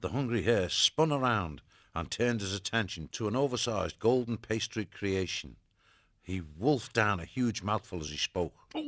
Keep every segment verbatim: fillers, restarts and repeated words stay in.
The hungry hare spun around and turned his attention to an oversized golden pastry creation. He wolfed down a huge mouthful as he spoke. Oh,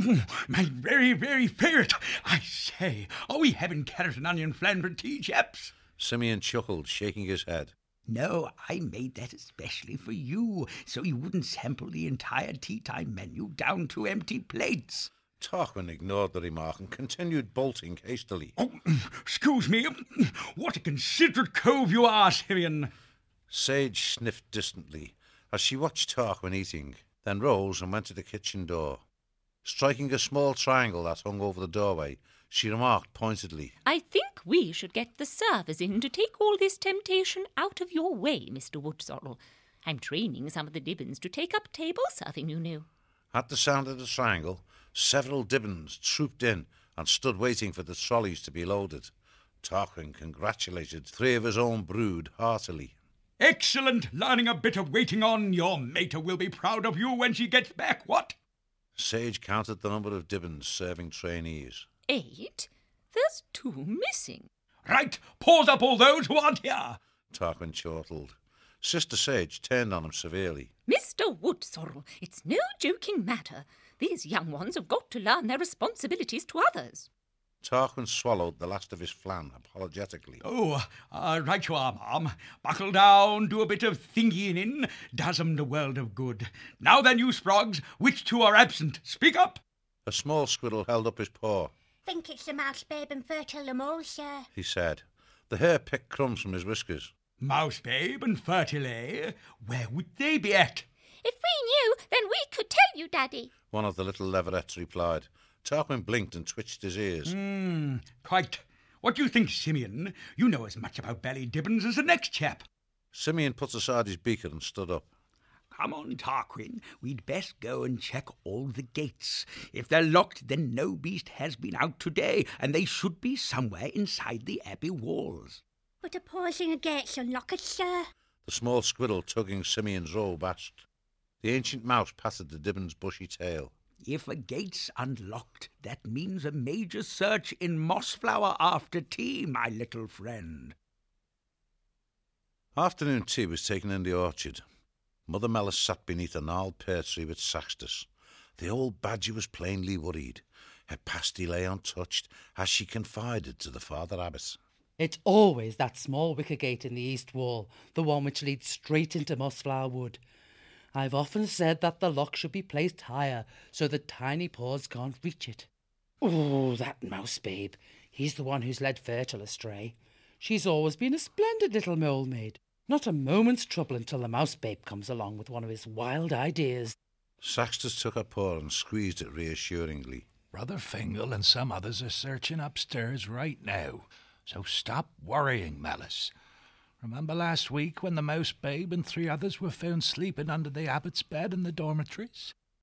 my very, very favourite. I say, are we having carrot and onion flan for tea, chaps? Simeon chuckled, shaking his head. No, I made that especially for you, so you wouldn't sample the entire tea time menu down to empty plates. Tarquin ignored the remark and continued bolting hastily. Oh, excuse me. What a considerate cove you are, Simeon. Sage sniffed distantly as she watched Tarquin eating, then rose and went to the kitchen door. Striking a small triangle that hung over the doorway, she remarked pointedly, I think we should get the servers in to take all this temptation out of your way, Mister Woodsorrel. I'm training some of the Dibbons to take up table serving, you know. At the sound of the triangle, several Dibbons trooped in and stood waiting for the trolleys to be loaded. Tarquin congratulated three of his own brood heartily. Excellent! Learning a bit of waiting on. Your mater will be proud of you when she gets back, what? Sage counted the number of Dibbons serving trainees. Eight? There's two missing. Right, pause up all those who aren't here. Tarquin chortled. Sister Sage turned on him severely. Mister Woodsorrel, it's no joking matter. These young ones have got to learn their responsibilities to others. Tarquin swallowed the last of his flan apologetically. Oh, uh, right you are, ma'am. Buckle down, do a bit of thinking in. Does 'em the world of good. Now then, you Sprogs, which two are absent? Speak up. A small squirrel held up his paw. Think it's the mouse babe and Fertile the mole, sir, he said. The hare picked crumbs from his whiskers. Mouse babe and Fertile, where would they be at? If we knew, then we could tell you, Daddy. One of the little leverettes replied. Tarquin blinked and twitched his ears. Hmm, quite. What do you think, Simeon? You know as much about Ballydibbons as the next chap. Simeon put aside his beaker and stood up. Come on, Tarquin. We'd best go and check all the gates. If they're locked, then no beast has been out today, and they should be somewhere inside the abbey walls. But a pausing the gates unlock it, sir. The small squirrel tugging Simeon's robe asked. The ancient mouse patted the Dibbon's bushy tail. If a gate's unlocked, that means a major search in Mossflower after tea, my little friend. Afternoon tea was taken in the orchard. Mother Mellis sat beneath a gnarled pear tree with Saxtus. The old badger was plainly worried. Her pasty lay untouched as she confided to the Father Abbot. It's always that small wicker gate in the east wall, the one which leads straight into Mossflower Wood. I've often said that the lock should be placed higher so that tiny paws can't reach it. Oh, that mouse babe. He's the one who's led Fertile astray. She's always been a splendid little mole maid. Not a moment's trouble until the mouse babe comes along with one of his wild ideas. Saxtus took her paw and squeezed it reassuringly. Brother Fingal and some others are searching upstairs right now, so stop worrying, Mellis. Remember last week when the mouse babe and three others were found sleeping under the abbot's bed in the dormitories?